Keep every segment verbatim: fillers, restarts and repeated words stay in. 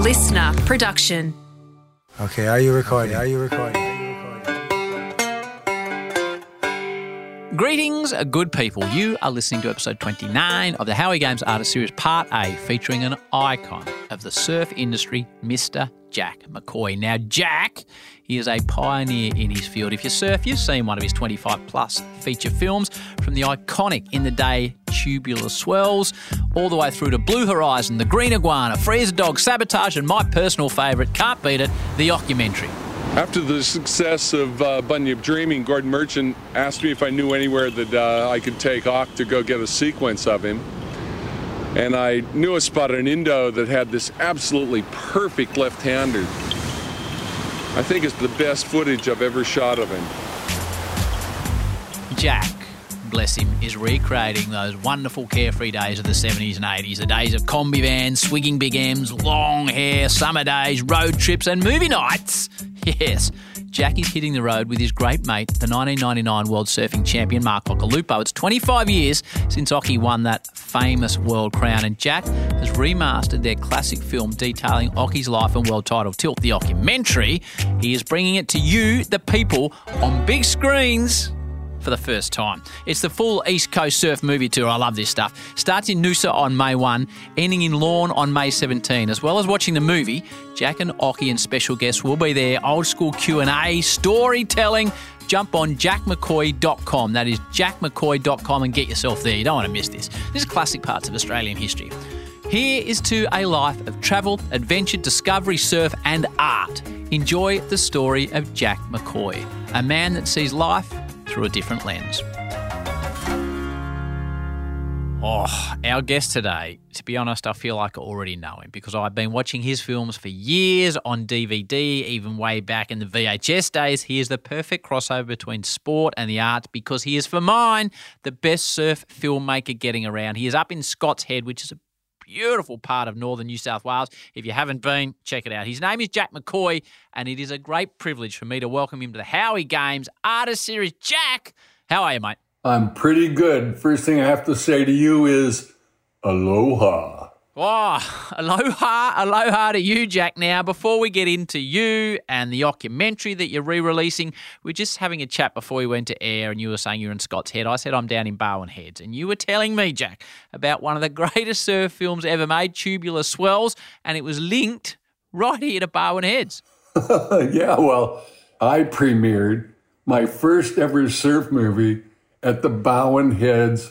listener production. Okay, are you recording? Are you recording? Greetings, good people. You are listening to episode twenty-nine of the Howie Games Artist Series Part A, featuring an icon of the surf industry, Mister Jack McCoy. Now, Jack, he is a pioneer in his field. If you surf, you've seen one of his twenty-five plus feature films, from the iconic In the Day Tubular Swells, all the way through to Blue Horizon, The Green Iguana, Freeze Dog, Sabotage, and my personal favourite, can't beat it, the documentary. After the success of uh, Bunyip Dreaming, Gordon Merchant asked me if I knew anywhere that uh, I could take Hawk to go get a sequence of him. And I knew a spot in Indo that had this absolutely perfect left-hander. I think it's the best footage I've ever shot of him. Jack, bless him, is recreating those wonderful carefree days of the seventies and eighties, the days of combi vans, swigging big M's, long hair, summer days, road trips and movie nights. Yes, Jack is hitting the road with his great mate, the nineteen ninety-nine World Surfing Champion, Mark Occhilupo. It's twenty-five years since Occhi won that famous world crown, and Jack has remastered their classic film detailing Occhi's life and world title tilt, the documentary. He is bringing it to you, the people, on big screens for the first time. It's the full East Coast surf movie tour. I love this stuff. Starts in Noosa on May first, ending in Lorne on May seventeenth. As well as watching the movie, Jack and Occhi and special guests will be there. Old school Q and A, storytelling. Jump on jack mccoy dot com. That is jack mccoy dot com and get yourself there. You don't want to miss this. This is classic parts of Australian history. Here is to a life of travel, adventure, discovery, surf and art. Enjoy the story of Jack McCoy, a man that sees life through a different lens. Oh, our guest today, to be honest, I feel like I already know him because I've been watching his films for years on D V D, even way back in the V H S days. He is the perfect crossover between sport and the arts because he is, for mine, the best surf filmmaker getting around. He is up in Scott's Head, which is a beautiful part of northern New South Wales. If you haven't been, check it out. His name is Jack McCoy, and it is a great privilege for me to welcome him to the Howie Games Artist Series. Jack, how are you, mate? I'm pretty good. First thing I have to say to you is aloha. Oh, aloha, aloha to you, Jack. Now, before we get into you and the documentary that you're re-releasing, we're just having a chat before we went to air, and you were saying you're in Scott's Head. I said I'm down in Barwon Heads, and you were telling me, Jack, about one of the greatest surf films ever made, Tubular Swells, and it was linked right here to Barwon Heads. Yeah, well, I premiered my first ever surf movie at the Barwon Heads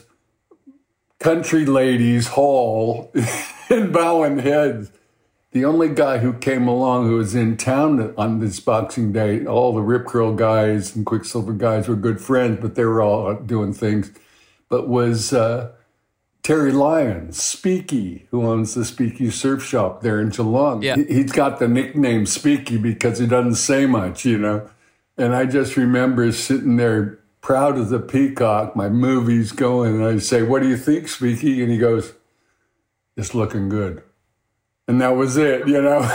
Country Ladies Hall in Barwon Heads. The only guy who came along who was in town on this Boxing Day, all the Rip Curl guys and Quicksilver guys were good friends, but they were all doing things, but was uh, Terry Lyons, Speaky, who owns the Speaky Surf Shop there in Geelong. Yeah. He's got the nickname Speaky because he doesn't say much, you know. And I just remember sitting there proud as a peacock, my movie's going, and I say, "What do you think, Speaky?" And he goes, "It's looking good." And that was it, you know.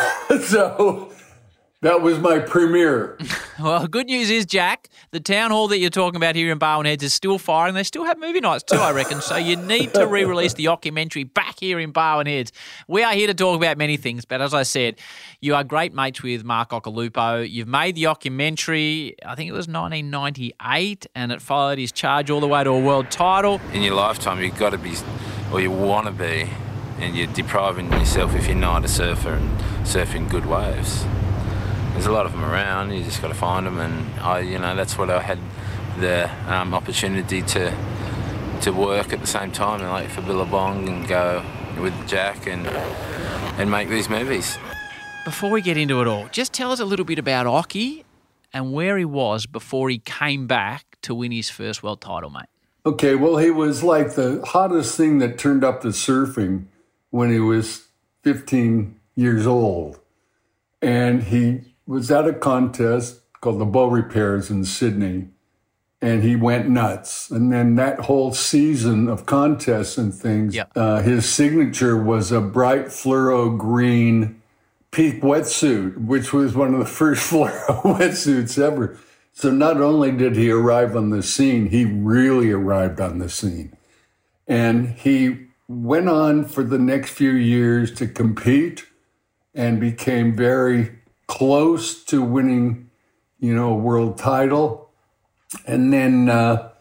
So that was my premiere. Well, good news is, Jack, the town hall that you're talking about here in Barwon Heads is still firing. They still have movie nights too, I reckon. So you need to re-release the documentary back here in Barwon Heads. We are here to talk about many things, but as I said, you are great mates with Mark Occhilupo. You've made the documentary, I think it was nineteen ninety-eight, and it followed his charge all the way to a world title. In your lifetime, you've got to be, or you want to be, and you're depriving yourself if you're not a surfer and surfing good waves. There's a lot of them around. You just got to find them, and I, you know, that's what I had the um, opportunity to to work at the same time, like for Billabong, and go with Jack and and make these movies. Before we get into it all, just tell us a little bit about Occhi and where he was before he came back to win his first world title, mate. Okay, well, he was like the hottest thing that turned up to surfing when he was fifteen years old, and he was at a contest called the Bow Repairs in Sydney, and he went nuts. And then that whole season of contests and things, yep. uh, his signature was a bright fluoro green Peak wetsuit, which was one of the first fluoro wetsuits ever. So not only did he arrive on the scene, he really arrived on the scene. And he went on for the next few years to compete and became very close to winning, you know, a world title. And then uh,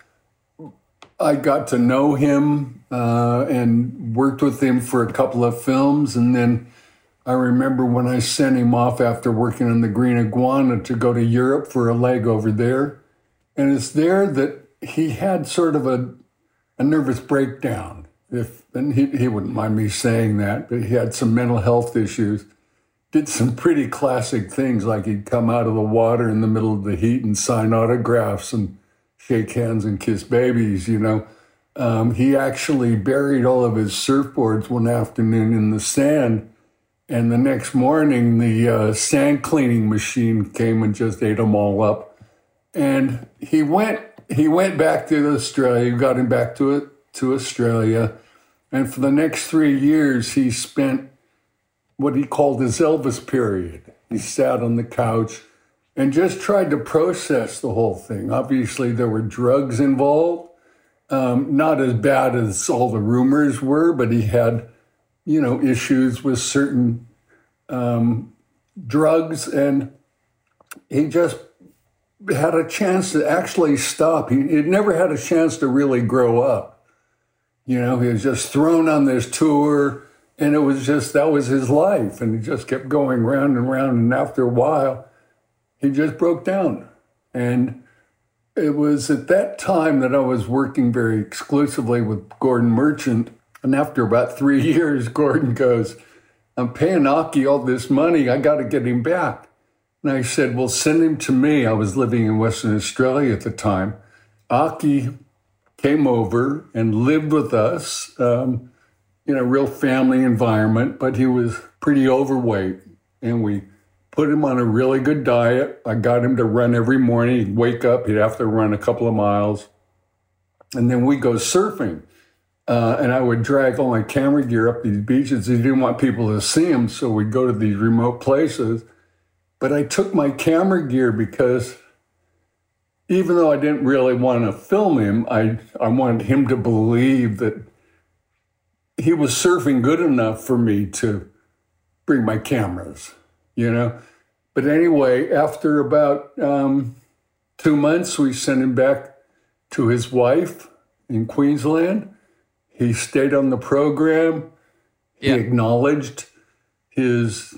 I got to know him uh, and worked with him for a couple of films. And then I remember when I sent him off after working on The Green Iguana to go to Europe for a leg over there. And it's there that he had sort of a, a nervous breakdown. If and he, he wouldn't mind me saying that, but he had some mental health issues. Did some pretty classic things, like he'd come out of the water in the middle of the heat and sign autographs and shake hands and kiss babies, you know. Um, he actually buried all of his surfboards one afternoon in the sand, and the next morning the uh, sand cleaning machine came and just ate them all up. And he went he went back to Australia, got him back to it to Australia, and for the next three years he spent what he called his Elvis period. He sat on the couch and just tried to process the whole thing. Obviously, there were drugs involved, um, not as bad as all the rumors were, but he had, you know, issues with certain um, drugs, and he just had a chance to actually stop. He he'd never had a chance to really grow up. You know, he was just thrown on this tour, and it was just, that was his life. And he just kept going round and round. And after a while, he just broke down. And it was at that time that I was working very exclusively with Gordon Merchant. And after about three years, Gordon goes, I'm paying Aki all this money. I got to get him back. And I said, well, send him to me. I was living in Western Australia at the time. Aki came over and lived with us. Um, in a real family environment, but he was pretty overweight. And we put him on a really good diet. I got him to run every morning. He'd wake up, he'd have to run a couple of miles. And then we'd go surfing. Uh, and I would drag all my camera gear up these beaches. He didn't want people to see him, so we'd go to these remote places. But I took my camera gear because even though I didn't really want to film him, I, I wanted him to believe that he was surfing good enough for me to bring my cameras, you know. But anyway, after about um, two months, we sent him back to his wife in Queensland. He stayed on the program. He yeah. acknowledged his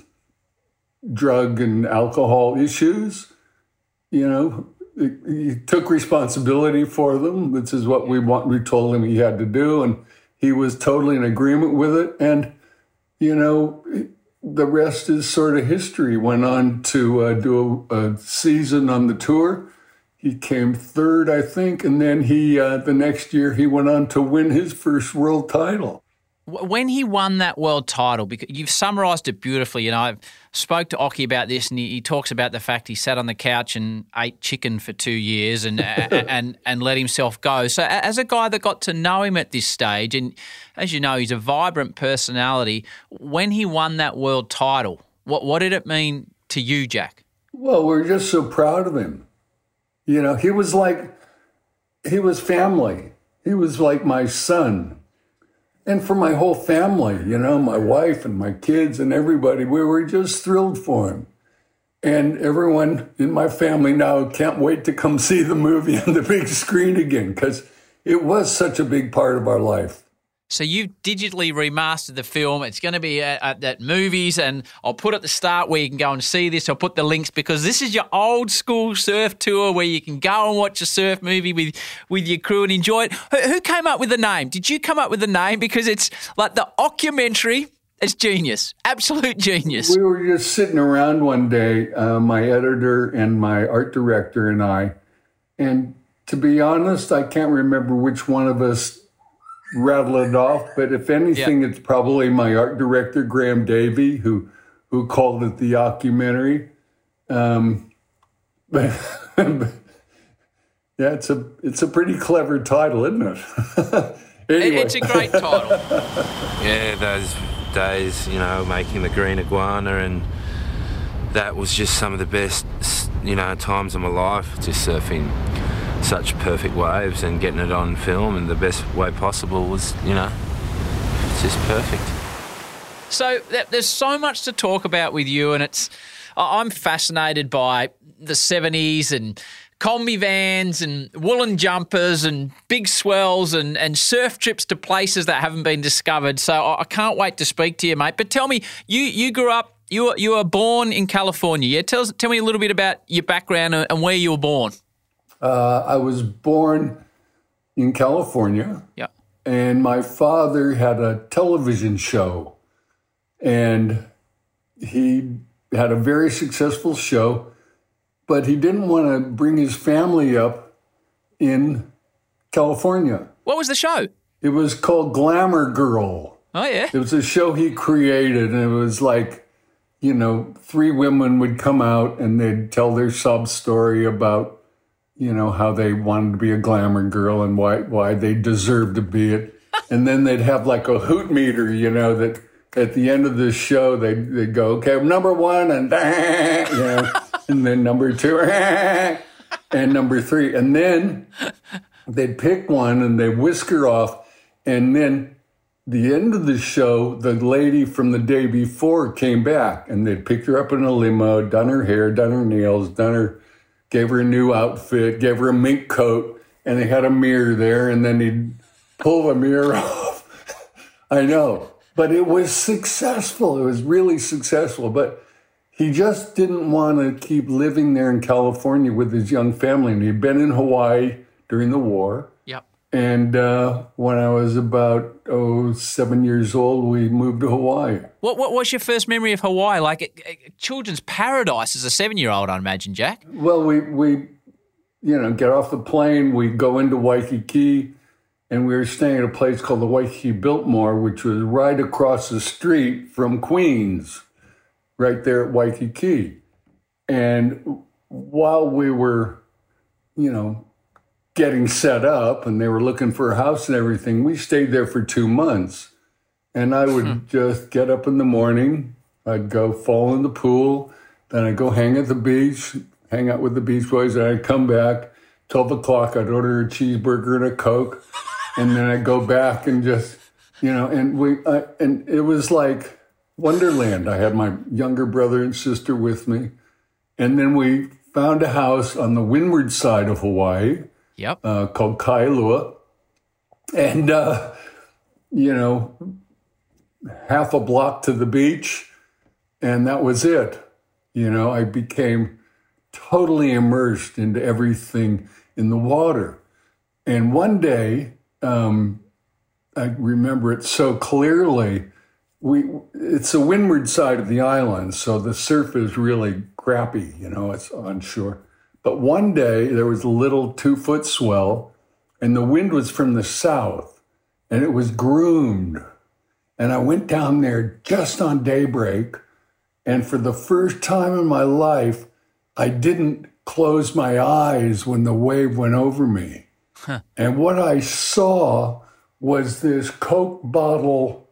drug and alcohol issues. You know, he took responsibility for them. This is what we want. We told him he had to do, and he was totally in agreement with it. And, you know, the rest is sort of history. Went on to uh, do a, a season on the tour. He came third, I think. And then he, uh, the next year, he went on to win his first world title. When he won that world title, because you've summarised it beautifully, you know, I spoke to Oki about this, and he, he talks about the fact he sat on the couch and ate chicken for two years and and and let himself go. So as a guy that got to know him at this stage, and as you know, he's a vibrant personality, when he won that world title, what what did it mean to you, Jack? Well, we're just so proud of him. You know, he was like, he was family. He was like my son. And for my whole family, you know, my wife and my kids and everybody, we were just thrilled for him. And everyone in my family now can't wait to come see the movie on the big screen again, because it was such a big part of our life. So you've digitally remastered the film. It's going to be at, at, at movies, and I'll put at the start where you can go and see this. I'll put the links, because this is your old school surf tour where you can go and watch a surf movie with, with your crew and enjoy it. Who, who came up with the name? Did you come up with the name? Because it's like the Ockumentary. It's genius, absolute genius. We were just sitting around one day, uh, my editor and my art director and I, and to be honest, I can't remember which one of us rattle it off, but if anything, yep. It's probably my art director, Graham Davey, who who called it the Ockumentary. Um, but, but yeah, it's a it's a pretty clever title, isn't it? Anyway. It's a great title. Yeah, those days, you know, making the Green Iguana, and that was just some of the best, you know, times of my life, just surfing such perfect waves and getting it on film in the best way possible was, you know, it's just perfect. So th- there's so much to talk about with you, and it's I- I'm fascinated by the seventies and combi vans and woolen jumpers and big swells and, and surf trips to places that haven't been discovered. So I, I can't wait to speak to you, mate. But tell me, you you grew up, you were, you were born in California. Yeah, tell us, tell me a little bit about your background and, and where you were born. Uh, I was born in California. Yeah. And my father had a television show, and he had a very successful show, but he didn't want to bring his family up in California. What was the show? It was called Glamour Girl. Oh, yeah. It was a show he created, and it was like, you know, three women would come out and they'd tell their sub story about, you know, how they wanted to be a glamour girl and why why they deserved to be it. And then they'd have like a hoot meter, you know, that at the end of the show, they'd, they'd go, okay, number one, and, you know, and then number two, and number three. And then they'd pick one and they'd whisk her off. And then the end of the show, the lady from the day before came back, and they'd picked her up in a limo, done her hair, done her nails, done her, gave her a new outfit, gave her a mink coat, and they had a mirror there, and then he'd pull the mirror off. I know, but it was successful. It was really successful, but he just didn't want to keep living there in California with his young family, and he'd been in Hawaii during the war. Yep. And uh, when I was about, oh, seven years old, we moved to Hawaii. What What was your first memory of Hawaii? Like a, a children's paradise as a seven-year-old, I imagine, Jack. Well, we, we, you know, get off the plane, we go into Waikiki, and we were staying at a place called the Waikiki Biltmore, which was right across the street from Queens, right there at Waikiki. And while we were, you know, getting set up and they were looking for a house and everything, we stayed there for two months. And I would hmm. just get up in the morning, I'd go fall in the pool, then I'd go hang at the beach, hang out with the Beach Boys, and I'd come back, twelve o'clock, I'd order a cheeseburger and a Coke, and then I'd go back and just, you know, and we, I, and it was like Wonderland. I had my younger brother and sister with me. And then we found a house on the windward side of Hawaii, Yep. Uh, called Kailua. And, uh, you know, half a block to the beach, and that was it. You know, I became totally immersed into everything in the water. And one day, um, I remember it so clearly, we it's the windward side of the island, so the surf is really crappy, you know, it's onshore. But one day there was a little two-foot swell, and the wind was from the south, and it was groomed. And I went down there just on daybreak, and for the first time in my life, I didn't close my eyes when the wave went over me. Huh. And what I saw was this Coke bottle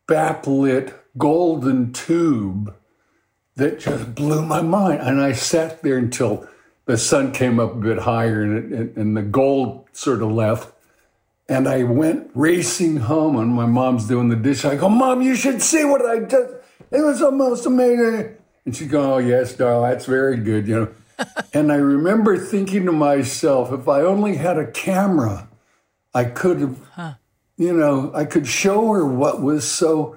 backlit golden tube that just blew my mind. And I sat there until the sun came up a bit higher and, it, and the gold sort of left. And I went racing home, and my mom's doing the dish. I go, Mom, you should see what I did. It was almost amazing. And she goes, oh, yes, darling, that's very good, you know. And I remember thinking to myself, if I only had a camera, I could have, huh. you know, I could show her what was so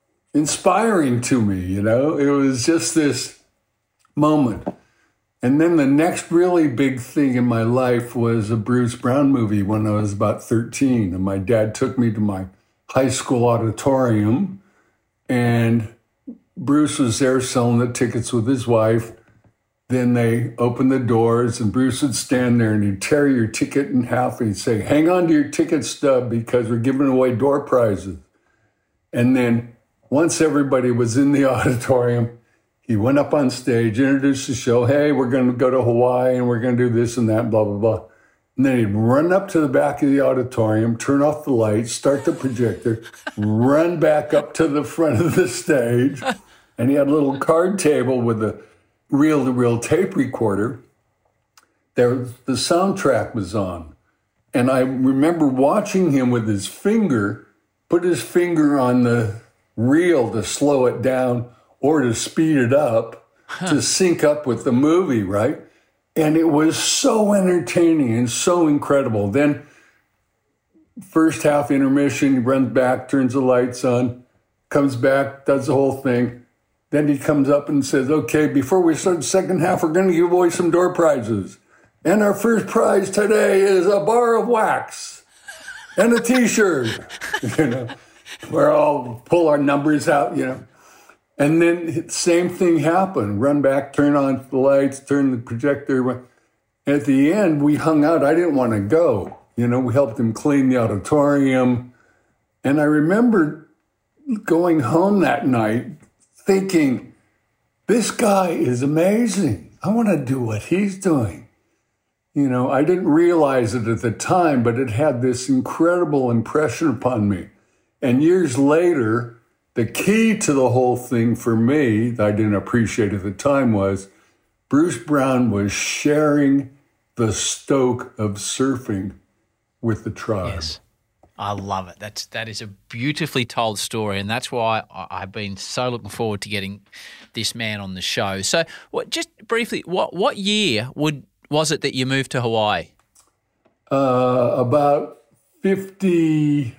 inspiring to me, you know. It was just this moment. And then the next really big thing in my life was a Bruce Brown movie when I was about thirteen. And my dad took me to my high school auditorium, and Bruce was there selling the tickets with his wife. Then they opened the doors, and Bruce would stand there and he'd tear your ticket in half and he'd say, hang on to your ticket stub because we're giving away door prizes. And then once everybody was in the auditorium, he went up on stage, introduced the show. Hey, we're going to go to Hawaii and we're going to do this and that, blah, blah, blah. And then he'd run up to the back of the auditorium, turn off the lights, start the projector, run back up to the front of the stage. And he had a little card table with a reel-to-reel tape recorder. There, the soundtrack was on. And I remember watching him with his finger, put his finger on the reel to slow it down or to speed it up huh. to sync up with the movie, right? And it was so entertaining and so incredible. Then first half intermission, he runs back, turns the lights on, comes back, does the whole thing. Then he comes up and says, okay, before we start the second half, we're going to give away some door prizes. And our first prize today is a bar of wax and a T-shirt. You know, we're all pull our numbers out, you know. And then same thing happened. Run back, turn on the lights, turn the projector. At the end, we hung out. I didn't want to go. You know, we helped him clean the auditorium. And I remember going home that night thinking, this guy is amazing. I want to do what he's doing. You know, I didn't realize it at the time, but it had this incredible impression upon me. And years later, the key to the whole thing for me that I didn't appreciate at the time was Bruce Brown was sharing the stoke of surfing with the tribe. Yes. I love it. That's that is a beautifully told story, and that's why I've been so looking forward to getting this man on the show. So, what, just briefly, what what year would was it that you moved to Hawaii? Uh, about fifty-seven.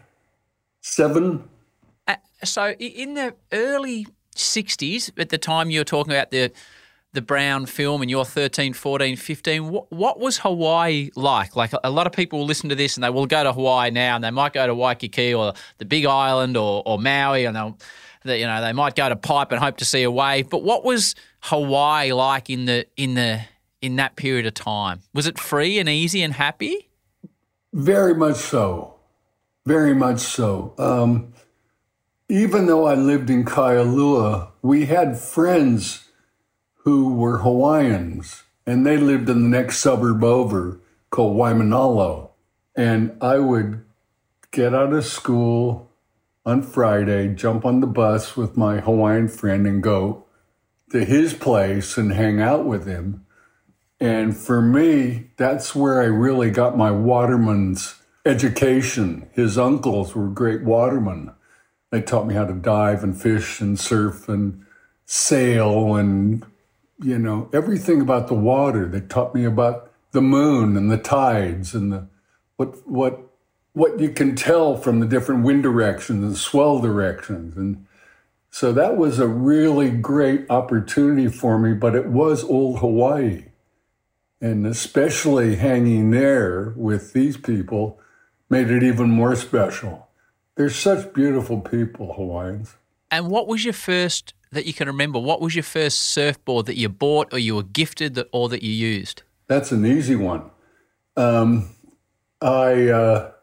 Uh, so, in the early sixties, at the time you were talking about the the Brown film and you're thirteen, fourteen, fifteen, what, what was Hawaii like? Like a lot of people will listen to this and they will go to Hawaii now and they might go to Waikiki or the Big Island or, or Maui and they'll, they, you know, they might go to Pipe and hope to see a wave. But what was Hawaii like in the in the in that period of time? Was it free and easy and happy? Very much so. Very much so. Um, even though I lived in Kailua, we had friends who were Hawaiians, and they lived in the next suburb over called Waimanalo. And I would get out of school on Friday, jump on the bus with my Hawaiian friend and go to his place and hang out with him. And for me, that's where I really got my waterman's education. His uncles were great watermen. They taught me how to dive and fish and surf and sail and you know, everything about the water. They taught me about the moon and the tides and the what what what you can tell from the different wind directions and swell directions. And so that was a really great opportunity for me, but it was old Hawaii. And especially hanging there with these people made it even more special. They're such beautiful people, Hawaiians. And what was your first that you can remember? What was your first surfboard that you bought or you were gifted that, or that you used? That's an easy one. Um, I uh,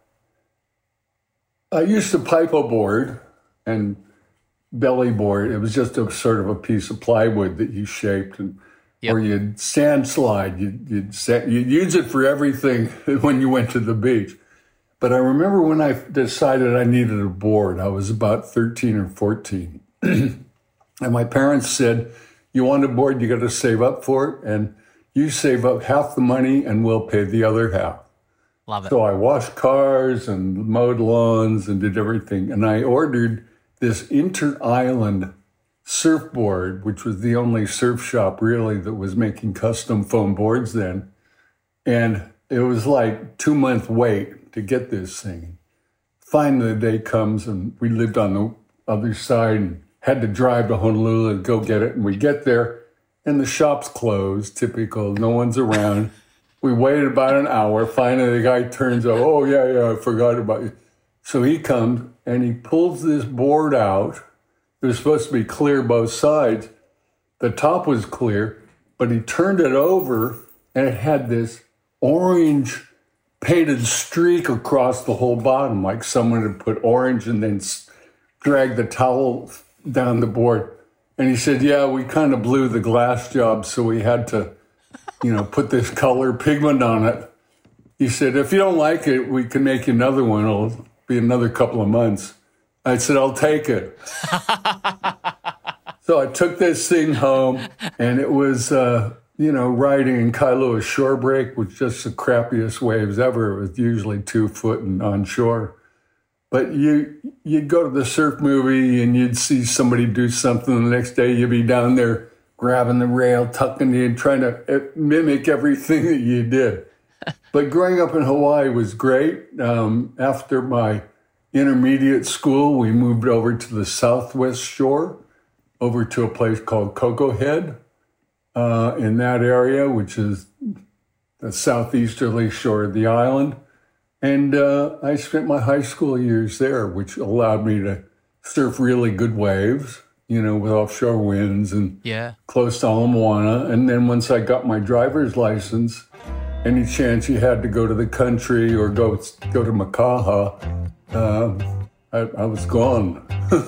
I used to pipo board and belly board. It was just a sort of a piece of plywood that you shaped, and yep. or you'd sand slide. You'd you'd, set, you'd use it for everything when you went to the beach. But I remember when I decided I needed a board. I was about thirteen or fourteen. And my parents said, you want a board, you got to save up for it, and you save up half the money and we'll pay the other half. Love it. So I washed cars and mowed lawns and did everything. And I ordered this Inter-Island surfboard, which was the only surf shop really that was making custom foam boards then. And it was like two month wait to get this thing. Finally, the day comes and we lived on the other side and had to drive to Honolulu to go get it. And we get there and the shop's closed, typical, no one's around. We waited about an hour. Finally, the guy turns out, oh, yeah, yeah, I forgot about you. So he comes and he pulls this board out. It was supposed to be clear both sides. The top was clear, but he turned it over and it had this orange painted streak across the whole bottom, like someone had put orange and then dragged the towel down the board. And he said, yeah, we kind of blew the glass job, so we had to, you know, put this color pigment on it. He said, if you don't like it, we can make you another one. It'll be another couple of months. I said, I'll take it. So I took this thing home, and it was, uh, you know, riding in Kailua shore break, which just the crappiest waves ever. It was usually two foot and on shore. But you, you'd go to the surf movie and you'd see somebody do something. The next day you'd be down there grabbing the rail, tucking in, trying to mimic everything that you did. But growing up in Hawaii was great. Um, after my intermediate school, we moved over to the southwest shore, over to a place called Coco Head uh, in that area, which is the southeasterly shore of the island. And uh, I spent my high school years there, which allowed me to surf really good waves, you know, with offshore winds and yeah. close to Ala Moana. And then once I got my driver's license, any chance you had to go to the country or go go to Makaha, uh, I, I was gone.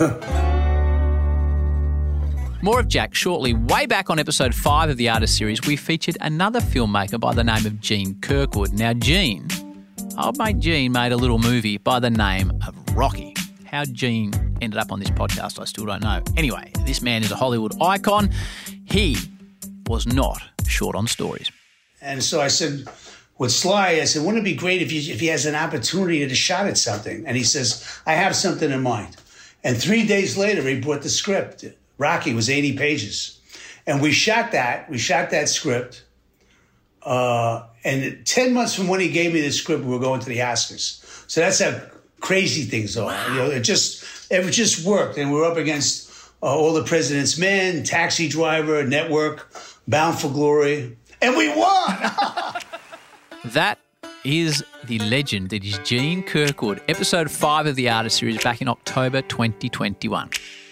More of Jack shortly. Way back on episode five of the Artist series, we featured another filmmaker by the name of Gene Kirkwood. Now, Gene... Old mate Gene made a little movie by the name of Rocky. How Gene ended up on this podcast, I still don't know. Anyway, this man is a Hollywood icon. He was not short on stories. And so I said, with Sly, I said, wouldn't it be great if, you, if he has an opportunity to shot at something? And he says, I have something in mind. And three days later, he brought the script. Rocky was eighty pages. And we shot that. We shot that script. Uh, and ten months from when he gave me the script, we were going to the Oscars. So that's how crazy things are. Wow. You know, it just it just worked, and we were up against uh, All the President's Men, Taxi Driver, Network, Bound for Glory, and we won. That is the legend that is Gene Kirkwood. Episode five of the Artist series back in October twenty twenty-one.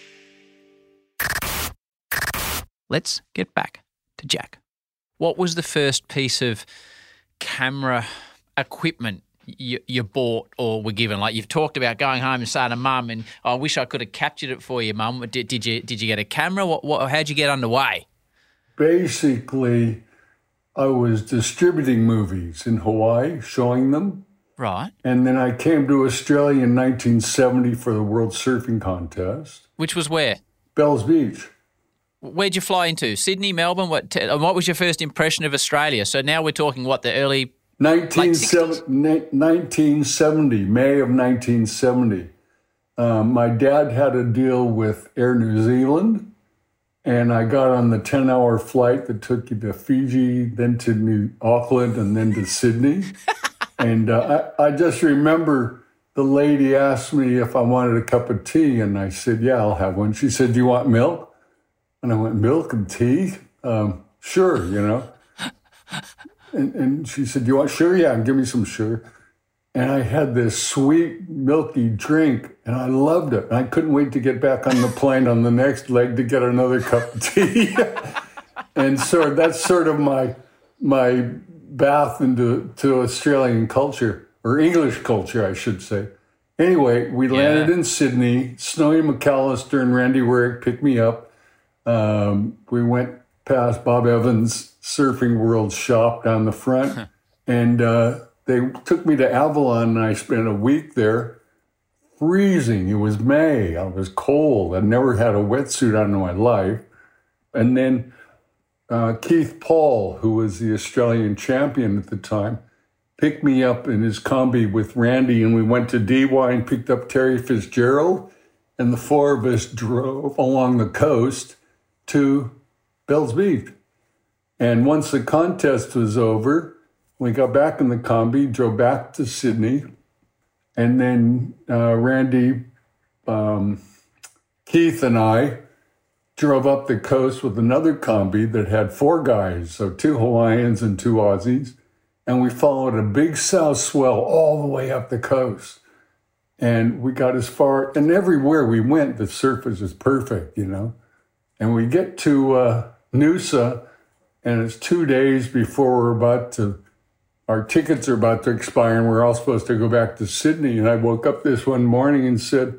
Let's get back to Jack. What was the first piece of camera equipment you, you bought or were given? Like you've talked about going home and saying to Mum, and oh, I wish I could have captured it for you, Mum. Did, did you did you get a camera? What, what how'd you get underway? Basically, I was distributing movies in Hawaii, showing them. Right. And then I came to Australia in nineteen seventy for the World Surfing Contest. Which was where? Bells Beach. Where'd you fly into? Sydney, Melbourne? What t- What was your first impression of Australia? So now we're talking, what, the early nineteen seventy, May of nineteen seventy. Um, my dad had a deal with Air New Zealand, and I got on the ten-hour flight that took you to Fiji, then to New Auckland, and then to Sydney. and uh, I, I just remember the lady asked me if I wanted a cup of tea, and I said, yeah, I'll have one. She said, do you want milk? And I went, milk and tea? Um, sure, you know. And, and she said, you want sugar? Yeah, give me some sugar. And I had this sweet, milky drink, and I loved it. And I couldn't wait to get back on the plane on the next leg to get another cup of tea. And so that's sort of my my bath into to Australian culture, or English culture, I should say. Anyway, we landed yeah. in Sydney. Snowy McAllister and Randy Warwick picked me up. Um, we went past Bob Evans' Surfing World shop down the front, and uh, they took me to Avalon, and I spent a week there, freezing. It was May. I was cold. I'd never had a wetsuit on in my life. And then uh, Keith Paul, who was the Australian champion at the time, picked me up in his Kombi with Randy, and we went to D Y and picked up Terry Fitzgerald, and the four of us drove along the coast to Bells Beach. And once the contest was over, we got back in the Kombi, drove back to Sydney, and then uh, Randy, um, Keith and I drove up the coast with another Kombi that had four guys, so two Hawaiians and two Aussies, and we followed a big south swell all the way up the coast. And we got as far, and everywhere we went, the surface is perfect, you know. And we get to uh, Noosa, and it's two days before we're about to, our tickets are about to expire, and we're all supposed to go back to Sydney. And I woke up this one morning and said,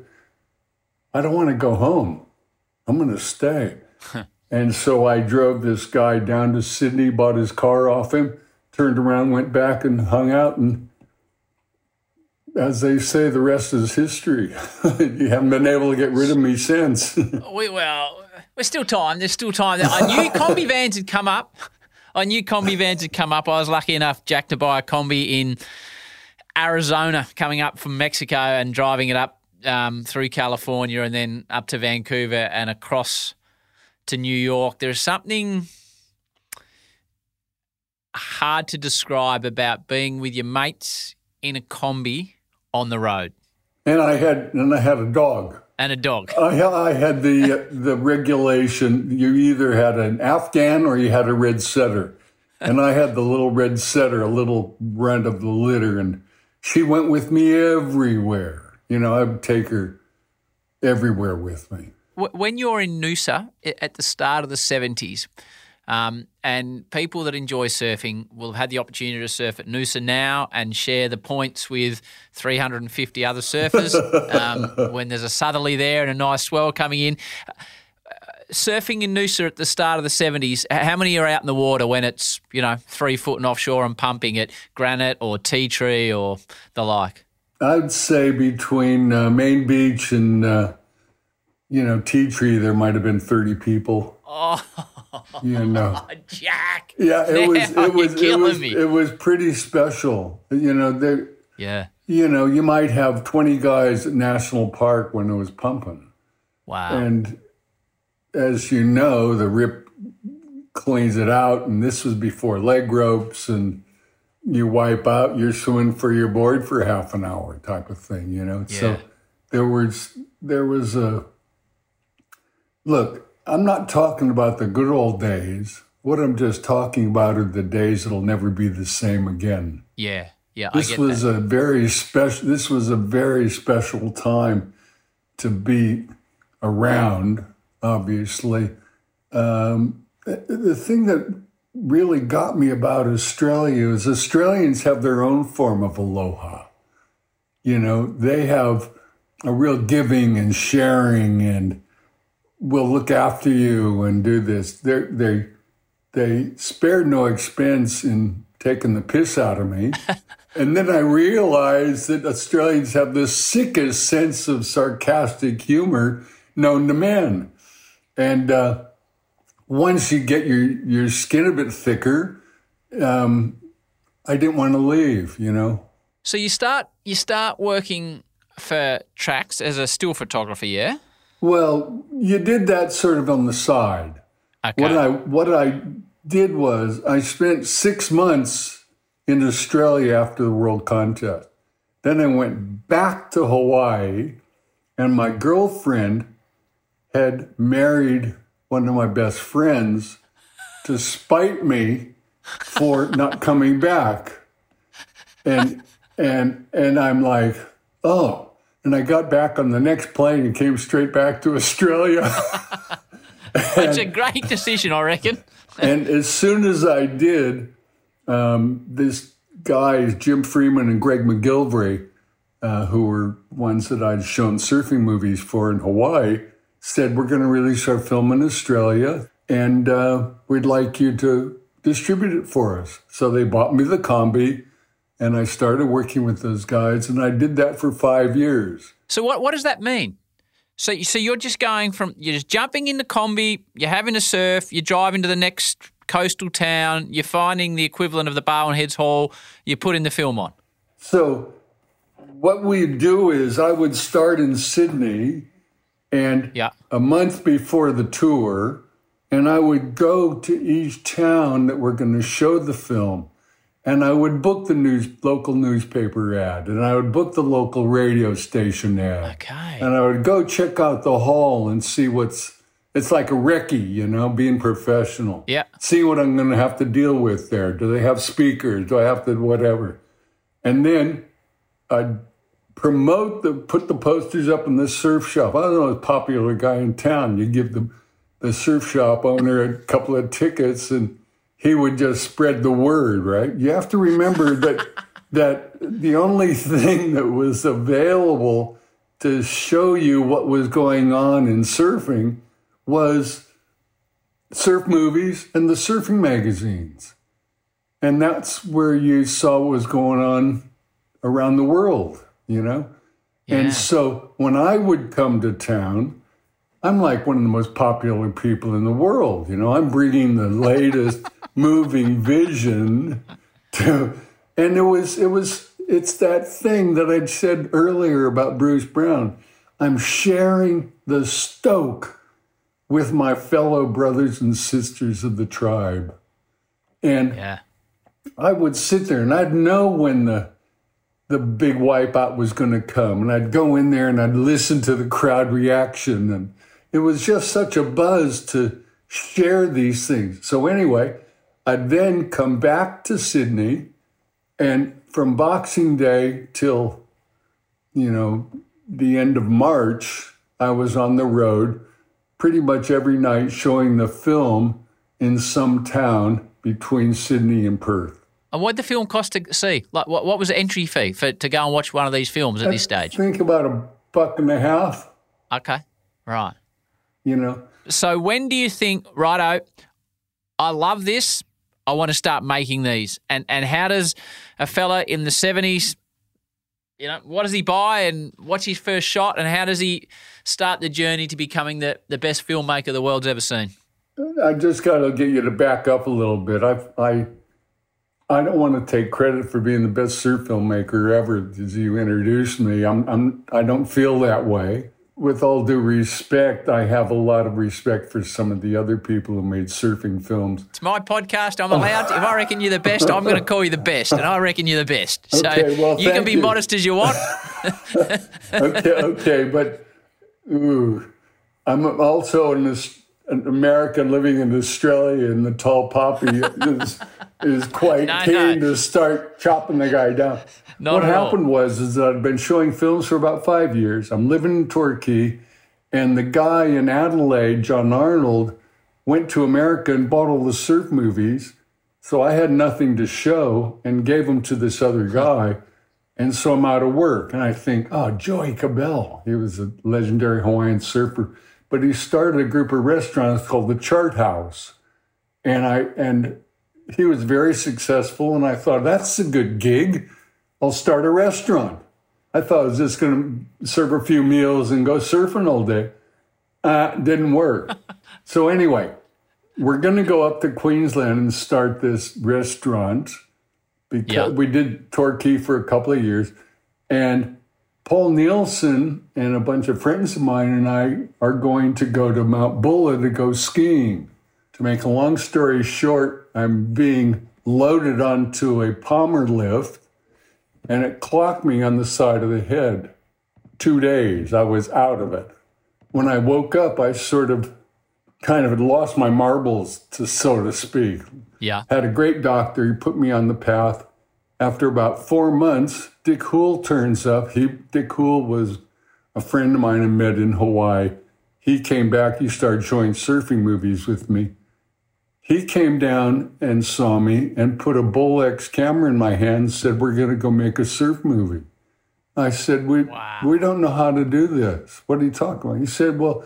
I don't want to go home. I'm going to stay. And so I drove this guy down to Sydney, bought his car off him, turned around, went back and hung out, and as they say, the rest is history. You haven't been able to get rid of me since. we, well, there's still time. There's still time. I knew Kombi vans had come up. I knew Kombi vans had come up. I was lucky enough, Jack, to buy a Kombi in Arizona coming up from Mexico and driving it up um, through California and then up to Vancouver and across to New York. There's something hard to describe about being with your mates in a combi on the road. And I had and I had a dog. And a dog. I, I had the the regulation. You either had an Afghan or you had a red setter. And I had the little red setter, a little runt of the litter, and she went with me everywhere. You know, I would take her everywhere with me. When you're in Noosa at the start of the seventies, um, and people that enjoy surfing will have had the opportunity to surf at Noosa now and share the points with three hundred fifty other surfers um, when there's a southerly there and a nice swell coming in. Surfing in Noosa at the start of the seventies, how many are out in the water when it's, you know, three foot and offshore and pumping at Granite or Tea Tree or the like? I'd say between uh, Main Beach and, uh, you know, Tea Tree, there might have been thirty people. Oh, you know, Jack. Yeah, it was. Now it was. you're It was. me. It was pretty special. You know, there. Yeah. You know, you might have twenty guys at National Park when it was pumping. Wow. And as you know, the rip cleans it out, and this was before leg ropes, and you wipe out, you're swimming for your board for half an hour type of thing, you know? Yeah. So there was, there was a, look, I'm not talking about the good old days. What I'm just talking about are the days that'll never be the same again. Yeah, yeah, This I get was that. a very special, this was a very special time to be around, obviously. Um, the, the thing that really got me about Australia is Australians have their own form of aloha. You know, they have a real giving and sharing and will look after you and do this. They they they spared no expense in taking the piss out of me. And then I realized that Australians have the sickest sense of sarcastic humor known to man. And uh, once you get your, your skin a bit thicker, um, I didn't want to leave, you know. So you start you start working for Trax as a still photographer, yeah? Well, you did that sort of on the side. Okay. What I what I did was I spent six months in Australia after the World Contest. Then I went back to Hawaii, and my girlfriend had married one of my best friends to spite me for not coming back. And and and I'm like, oh. And I got back on the next plane and came straight back to Australia. It's a great decision, I reckon. And as soon as I did, um, this guys, Jim Freeman and Greg McGillivray, uh, who were ones that I'd shown surfing movies for in Hawaii, said, we're going to release our film in Australia, and uh, we'd like you to distribute it for us. So they bought me the combi, and I started working with those guys, and I did that for five years. So what what does that mean? So so you're just going from, you're just jumping in the combi, you're having a surf, you're driving to the next coastal town, you're finding the equivalent of the Barwon Heads Hall, you're putting the film on. So what we do is I would start in Sydney, and Yeah. a month before the tour, and I would go to each town that we're going to show the film, and I would book the news local newspaper ad, and I would book the local radio station ad. Okay. And I would go check out the hall and see what's, it's like a recce, you know, being professional. Yeah. See what I'm going to have to deal with there. Do they have speakers? Do I have to whatever? And then I'd promote the, put the posters up in the surf shop. I don't know, a popular guy in town. You give the, the surf shop owner a couple of tickets and he would just spread the word, right? You have to remember that that the only thing that was available to show you what was going on in surfing was surf movies and the surfing magazines. And that's where you saw what was going on around the world, you know? Yeah. And so when I would come to town, I'm like one of the most popular people in the world. You know, I'm bringing the latest moving vision to, and it was, it was, it's that thing that I'd said earlier about Bruce Brown. I'm sharing the stoke with my fellow brothers and sisters of the tribe. And Yeah. I would sit there and I'd know when the the big wipeout was going to come. And I'd go in there and I'd listen to the crowd reaction. And it was just such a buzz to share these things. So anyway, I'd then come back to Sydney, and from Boxing Day till, you know, the end of March, I was on the road pretty much every night showing the film in some town between Sydney and Perth. And what did the film cost to see? Like, what, what was the entry fee for to go and watch one of these films at I this stage? think about a buck and a half, Okay, right. you know. So when do you think, righto, I love this, I want to start making these? And and how does a fella in the seventies, you know, what does he buy and what's his first shot, and how does he start the journey to becoming the, the best filmmaker the world's ever seen? I just got to get you to back up a little bit. I I I don't want to take credit for being the best surf filmmaker ever, as you introduced me. I'm I'm I don't feel that way. With all due respect, I have a lot of respect for some of the other people who made surfing films. It's my podcast. I'm allowed to. If I reckon you're the best, I'm going to call you the best, and I reckon you're the best. So Okay, well, you can thank be you. modest as you want. Okay, okay, but ooh, I'm also an, Aus- an American living in Australia, and the tall poppy is, is quite No, keen no. to start chopping the guy down. Not what at all. happened was is that I'd been showing films for about five years. I'm living in Torquay, and the guy in Adelaide, John Arnold, went to America and bought all the surf movies. So I had nothing to show and gave them to this other guy. And so I'm out of work. And I think, oh, Joey Cabell. He was a legendary Hawaiian surfer. But he started a group of restaurants called the Chart House. And I and he was very successful. And I thought, that's a good gig. I'll start a restaurant. I thought I was just going to serve a few meals and go surfing all day. Uh, didn't work. So anyway, we're going to go up to Queensland and start this restaurant because Yeah. we did Torquay for a couple of years. And Paul Nielsen and a bunch of friends of mine and I are going to go to Mount Bulla to go skiing. To make a long story short, I'm being loaded onto a Palmer lift, and it clocked me on the side of the head. Two days, I was out of it. When I woke up, I sort of kind of had lost my marbles, to so to speak. Yeah. Had a great doctor. He put me on the path. After about four months, Dick Hoole turns up. He Dick Hoole was a friend of mine I met in Hawaii. He came back. He started showing surfing movies with me. He came down and saw me and put a Bolex camera in my hand and said, we're going to go make a surf movie. I said, we Wow. we don't know how to do this. What are you talking about? He said, well,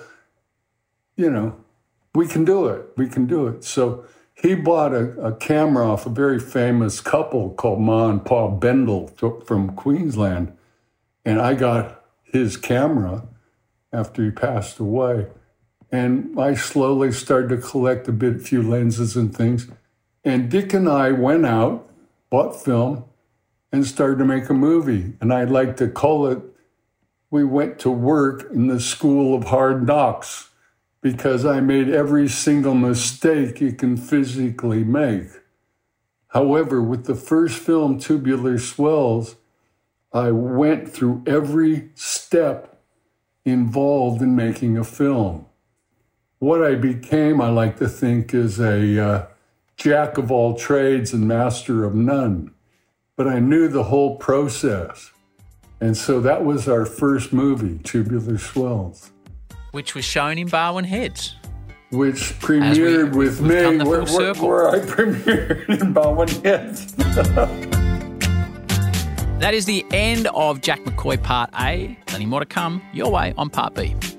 you know, we can do it. We can do it. So he bought a, a camera off a very famous couple called Ma and Pa Bendel from Queensland. And I got his camera after he passed away. And I slowly started to collect a bit, few lenses and things. And Dick and I went out, bought film, and started to make a movie. And I'd like to call it, we went to work in the school of hard knocks, because I made every single mistake you can physically make. However, with the first film, Tubular Swells, I went through every step involved in making a film. What I became, I like to think, is a uh, jack of all trades and master of none. But I knew the whole process. And so that was our first movie, Tubular Swells, Which was shown in Barwon Heads. which premiered we- with we've me, come the full where, where, circle. where I premiered in Barwon Heads. That is the end of Jack McCoy Part A. Plenty more to come your way on Part B.